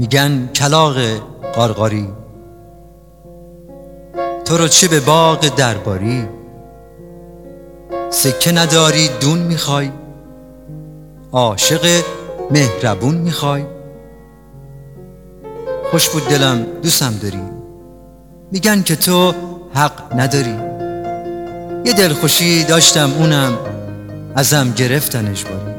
میگن کلاغ قارقاری، تو رو چه به باغ درباری. سکه نداری دون میخوای، عاشق مهربون میخوای. خوش بود دلم دوستم داری، میگن که تو حق نداری. یه دلخوشی داشتم اونم ازم گرفتن اجباری.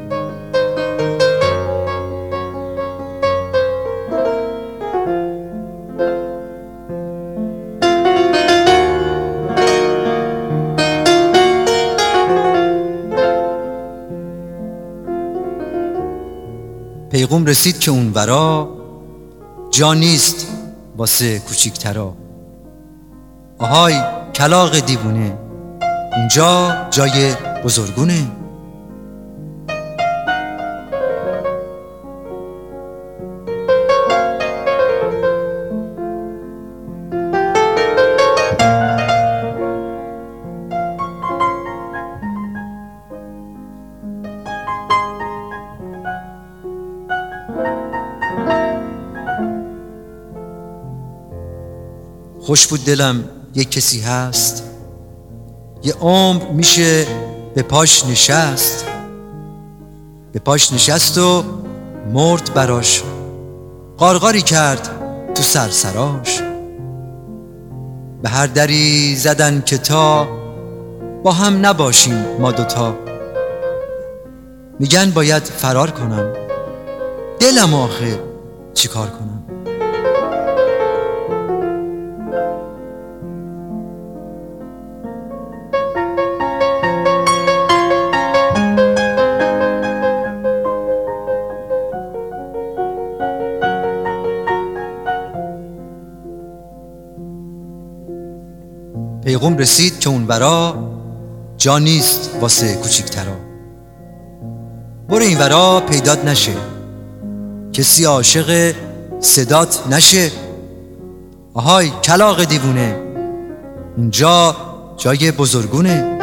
پیغام رسید که اون ورا جا نیست واسه کوچیکترا. آهای کلاغ دیوونه، اونجا جای بزرگونه. خوش بود دلم یک کسی هست، یه عمر میشه به پاش نشست. به پاش نشست و مرد براش، قارقاری کرد تو سرسراش. به هر دری زدن که تا با هم نباشیم ما دوتا. میگن باید فرار کنم، دلم آخه چیکار کنم. پیغام رسید که اون ورا جا نیست واسه کوچیکترا. برو این ورا پیدات نشه، کسی عاشق صدات نشه. آهای کلاغ دیوونه، اونجا جای بزرگونه.